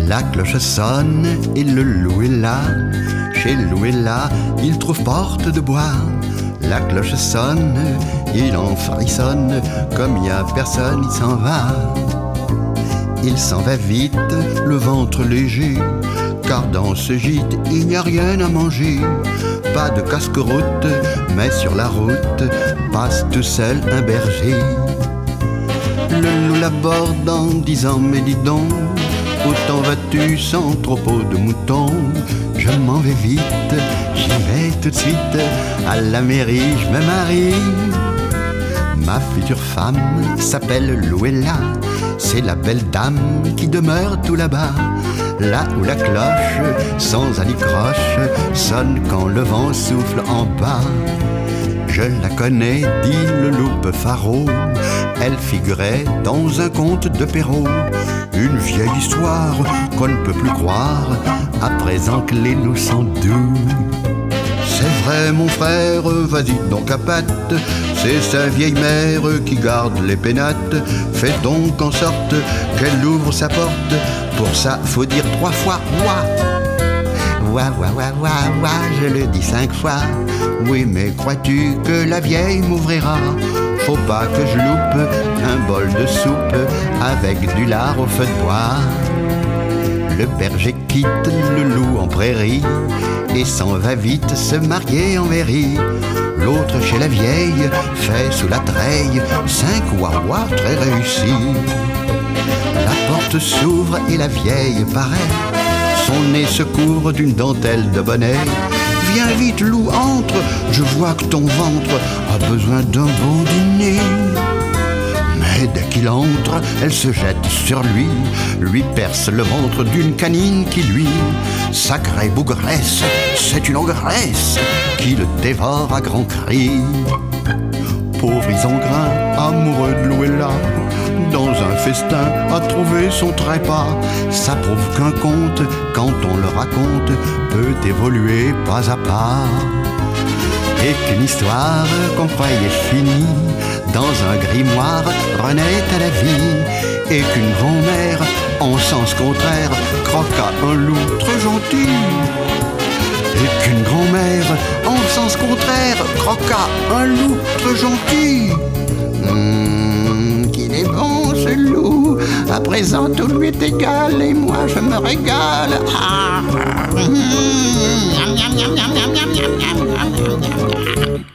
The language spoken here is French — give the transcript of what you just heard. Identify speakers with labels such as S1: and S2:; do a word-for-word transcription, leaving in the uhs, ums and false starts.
S1: La cloche sonne et le loup est là. Chez loup est là, il trouve porte de bois. La cloche sonne, il en frissonne. Comme il n'y a personne, il s'en va. Il s'en va vite, le ventre léger, car dans ce gîte, il n'y a rien à manger. Pas de casse-croûte, mais sur la route passe tout seul un berger. Le loup l'aborde en disant: mais dis donc, où t'en vas-tu sans troupeau de moutons? Je m'en vais vite, j'y vais tout de suite, à la mairie je me marie. Ma future femme s'appelle Louella, c'est la belle dame qui demeure tout là-bas, là où la cloche, sans anicroche, sonne quand le vent souffle en bas. Je la connais, dit le loup Faro, elle figurait dans un conte de Perrault. Une vieille histoire qu'on ne peut plus croire, à présent que les loups sont doux. C'est vrai mon frère, vas-y donc à patte, c'est sa vieille mère qui garde les pénates. Fais donc en sorte qu'elle ouvre sa porte, pour ça faut dire trois fois ouah. Ouah, ouah, ouah, ouah, ouah, je le dis cinq fois. Oui, mais crois-tu que la vieille m'ouvrira? Faut pas que je loupe un bol de soupe avec du lard au feu de bois. Le berger quitte le loup en prairie et s'en va vite se marier en mairie. L'autre chez la vieille fait sous la treille cinq ouah-ouah très réussis. La porte s'ouvre et la vieille paraît, son nez se couvre d'une dentelle de bonnet. Viens vite loup, entre, je vois que ton ventre a besoin d'un bon dîner. Mais dès qu'il entre, elle se jette sur lui, lui perce le ventre d'une canine qui lui, sacrée bougresse, c'est une ogresse qui le dévore à grands cris. Pauvre isengrin, amoureux de Louella, dans un festin a trouvé son trépas. Ça prouve qu'un conte, quand on le raconte, peut évoluer pas à pas. Et qu'une histoire qu'on croyait finie, dans un grimoire renaît à la vie. Et qu'une grand-mère, en sens contraire, croqua un loup trop gentil. Et qu'une grand-mère, en sens contraire, croqua un loup trop gentil. Mmh, qu'il est bon ce loup, à présent tout lui est égal et moi je me régale. Ah, mmh,